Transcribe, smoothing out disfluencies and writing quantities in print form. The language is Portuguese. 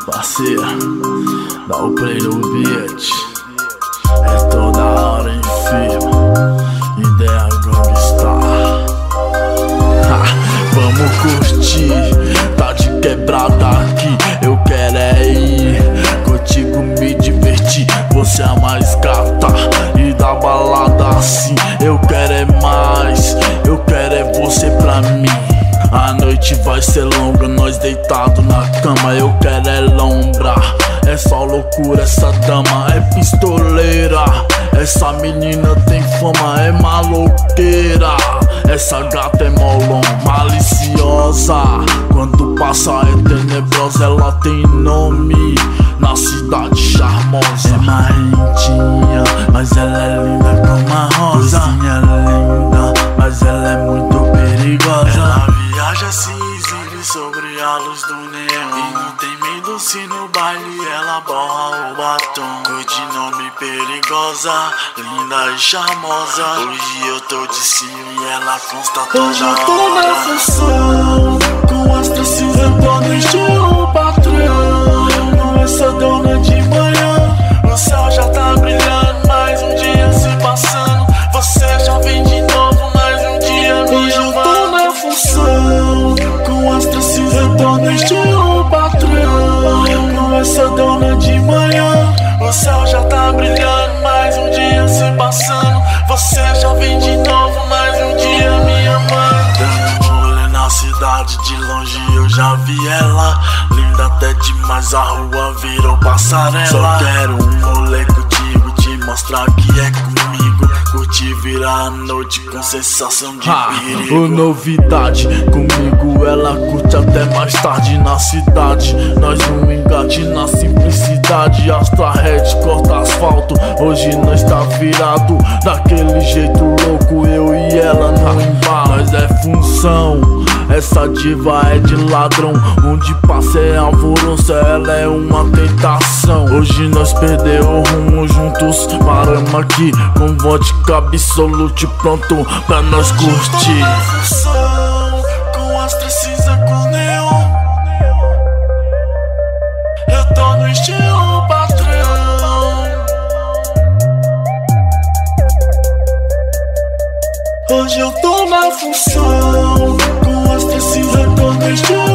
Parceiro, dá o play no beat. É toda hora em firma, ideia Gangstar. Vamos curtir, tá de quebrada aqui. Eu quero é ir contigo me divertir. Você é a mais gata e da balada assim. Eu quero é mais, eu quero é você pra mim. A noite vai ser longa, nós deitado na cama. Eu quero é lombrar, é só loucura essa dama. É pistoleira, essa menina tem fama. É maloqueira, essa gata é molon. Maliciosa, quando passa é tenebrosa. Ela tem nome na cidade charmosa. É marrentinha, mas ela é linda como a rosa. Coisinha linda, mas ela é muito perigosa. Ela viaja, se exibe sobre a luz do neon e não tem medo se no baile ela borra o batom. Codinome perigosa, linda e charmosa. Hoje eu tô de cima e ela consta toda. Hoje eu tô na função, com as precisas eu tô no estilo patrão. Não é só dona de manhã, o céu já tá brilhando, mais um dia se passando. Você já vem de novo, mais um dia me hoje eu tô na função, com as precisas eu tô no estilo patrão. Não é só dona de manhã, o céu já tá brilhando, mais um dia se passando. Você já vem de novo, mais um dia me amando. Dando um rolê na cidade, de longe eu já vi ela. Linda até demais, a rua virou passarela. Só quero um rolê contigo, te mostrar que é comigo. Curtir virar a noite com sensação de perigo. Novidade, comigo ela curte até mais tarde na cidade. Nós um engate na simplicidade. Astra Red corta asfalto, hoje nós tá virado daquele jeito louco. Eu e ela no embalo, nós é função. Essa diva é de ladrão, onde passa é alvoroço, ela é uma tentação. Hoje nós perdeu o rumo juntos, paramos aqui com vodka absolute pronto pra nós curtir. Na função, com as precisas com neon, eu tô no estilo patrão. Hoje eu tô na função, com as precisas com neon.